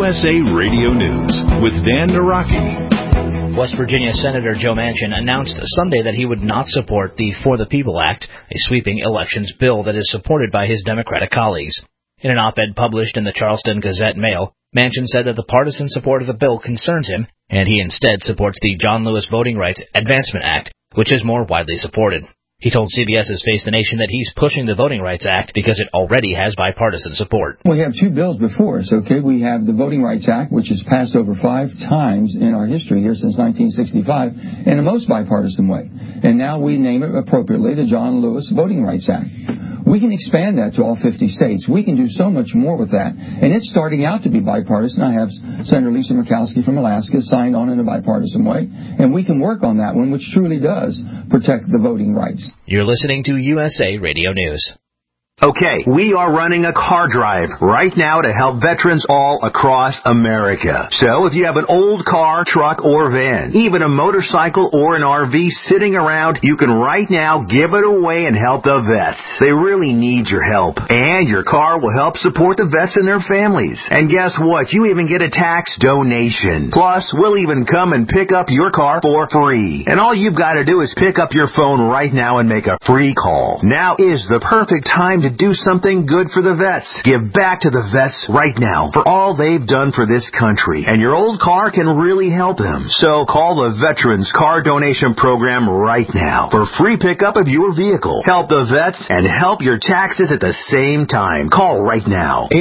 USA Radio News with Dan Naraki. West Virginia Senator Joe Manchin announced Sunday that he would not support the For the People Act, a sweeping elections bill that is supported by his Democratic colleagues. In an op-ed published in the Charleston Gazette-Mail, Manchin said that the partisan support of the bill concerns him, and he instead supports the John Lewis Voting Rights Advancement Act, which is more widely supported. He told CBS's Face the Nation that he's pushing the Voting Rights Act because it already has bipartisan support. We have two bills before us, okay? We have the Voting Rights Act, which has passed over 5 times in our history here since 1965 in a most bipartisan way. And now we name it appropriately the John Lewis Voting Rights Act. We can expand that to all 50 states. We can do so much more with that. And it's starting out to be bipartisan. I have Senator Lisa Murkowski from Alaska signed on in a bipartisan way. And we can work on that one, which truly does protect the voting rights. You're listening to USA Radio News. Okay, we are running a car drive right now to help veterans all across America. So if you have an old car, truck, or van, even a motorcycle or an RV sitting around, you can right now give it away and help the vets. They really need your help. And your car will help support the vets and their families. And guess what? You even get a tax donation. Plus, we'll even come and pick up your car for free. And all you've got to do is pick up your phone right now and make a free call. Now is the perfect time to do something good for the vets. Give back to the vets right now for all they've done for this country. And your old car can really help them. So call the Veterans Car Donation Program right now for free pickup of your vehicle. Help the vets and help your taxes at the same time. Call right now.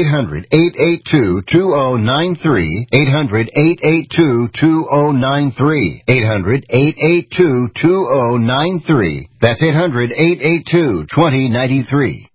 800-882-2093. 800-882-2093. 800-882-2093. That's 800-882-2093.